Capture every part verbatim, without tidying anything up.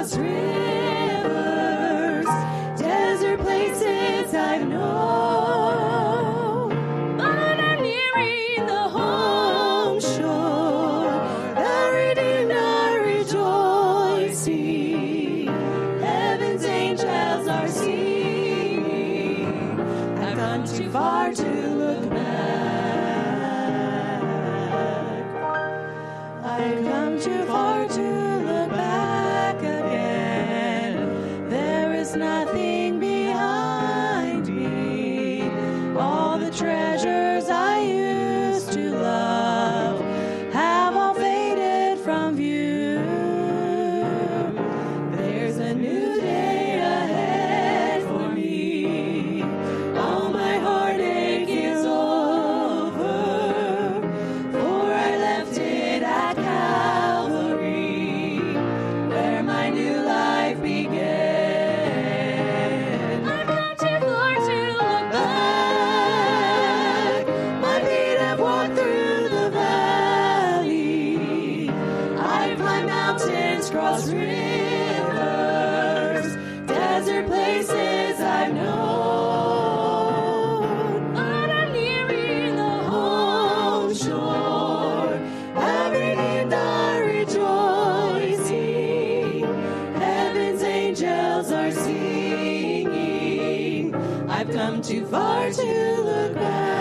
cross rivers, desert places I've known. But I'm nearing the home shore, the redeemed are rejoicing. Heaven's angels are singing. I've gone too far to look back. I've come too far to look back again. There is nothing behind me. All the treasures I used to love have all faded from view. There's a new day ahead for me. All my heartache is over, for I left it at Calvary, where my new life began. I've come too far to look back. My feet have walked through the valley. I've climbed mountains, crossed rivers, desert places I've known. But I'm nearing the home shore. Every redeemed are rejoicing. Heaven's angels are singing. I've come too far to look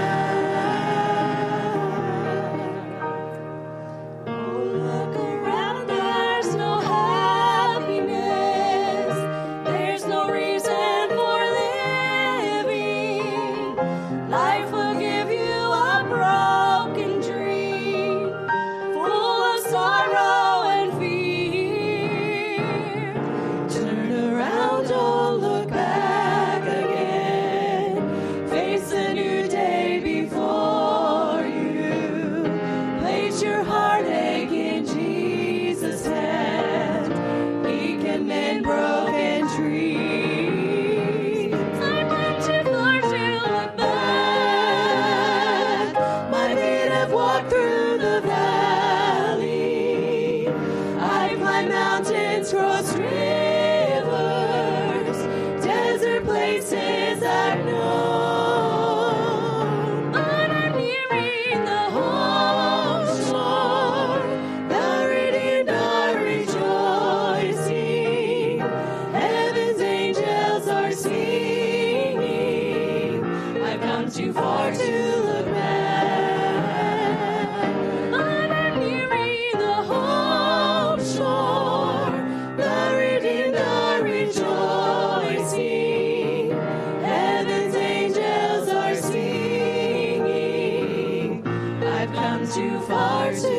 back. Oh, look around, there's no happiness. There's no reason for living. Life will give you a broken dream, full of sorrow and fear. Turn around, don't look back again. Face a new day before you. Place your heartache in Jesus' hand. He can mend broken dreams. I've come too far to look back. My feet have walked through the valley. I've climbed mountains, crossed rivers, desert places I've known. But I'm nearing the home shore. The redeemed are rejoicing. Heaven's angels are singing. I've come too far to look back. But I'm nearing the home shore. The redeemed are rejoicing. Heaven's angels are singing. I've come too far to